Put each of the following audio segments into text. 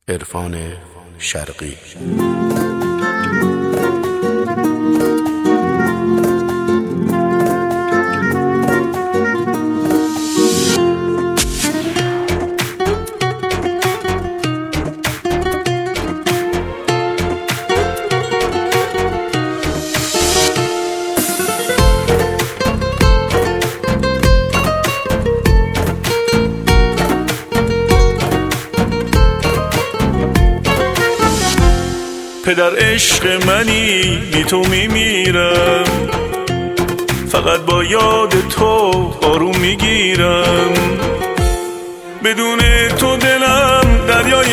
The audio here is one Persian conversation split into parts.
عرفان شرقی. پدر عشق منی بی تو میمیرم، فقط با یاد تو آروم میگیرم. بدون تو دلم دریای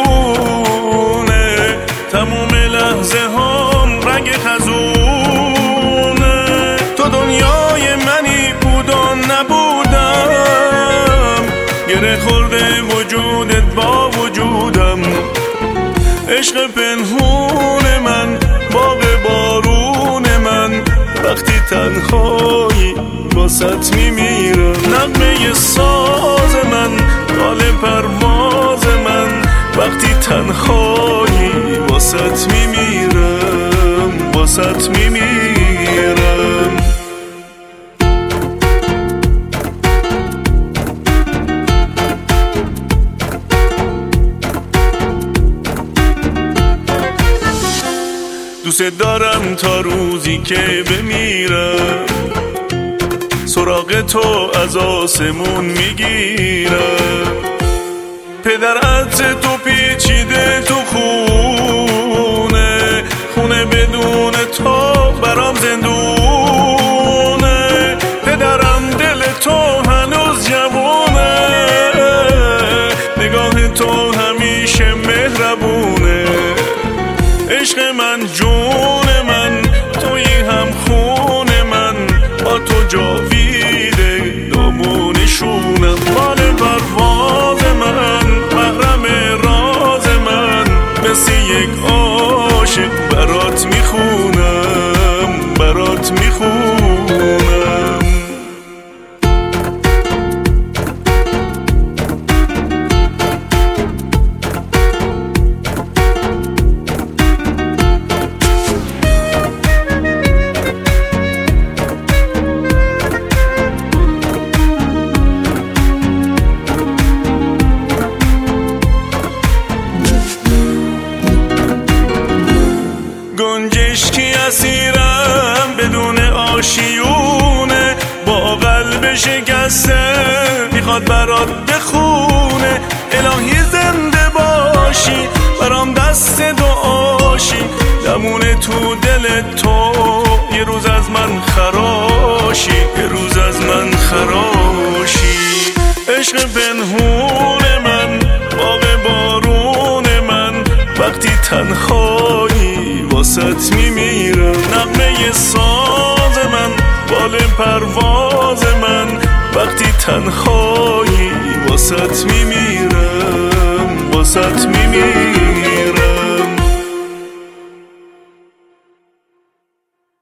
خونه، تموم لحظه هم رنگ خزونه. تو دنیای منی بود و نبودم، گره خورده وجودت با وجودم. عشق پنهون من، باغ بارون من، وقتی تنهایی واسط میمیرم. نغمه ساز من، حال پرواز من، وقتی تنهایی واسط میمیرم، واسط میمیرم. دوست دارم تا روزی که بمیرم، سراغ تو از آسمون میگیرم. پدر عطر تو پیچیده تو خونه، خونه بدون تو برام زندونه. پدرم دل تو هنوز جوونه، نگاه تو همیشه مهربونه. عشق من، جون من، تویی هم خون من، با تو جاویده دامونشونم. مال پرواز من، محرم راز من، مثل یک عاشق برات میخونم، برات میخونم. گنجشکی اسیرم بدون آشیونه، با قلب شکسته میخواد برات بخونه. الهی زنده باشی، برام دست دعاشی، دمونه تو دل تو یه روز از من خراشی، یه روز از من خراشی. عشق پنهون من، باغ بارون من، وقتی تنهایی واسط میمیرم. نغمه ساز من، بال پرواز من، وقتی تنهایی واسط میمیرم، واسط میمیرم.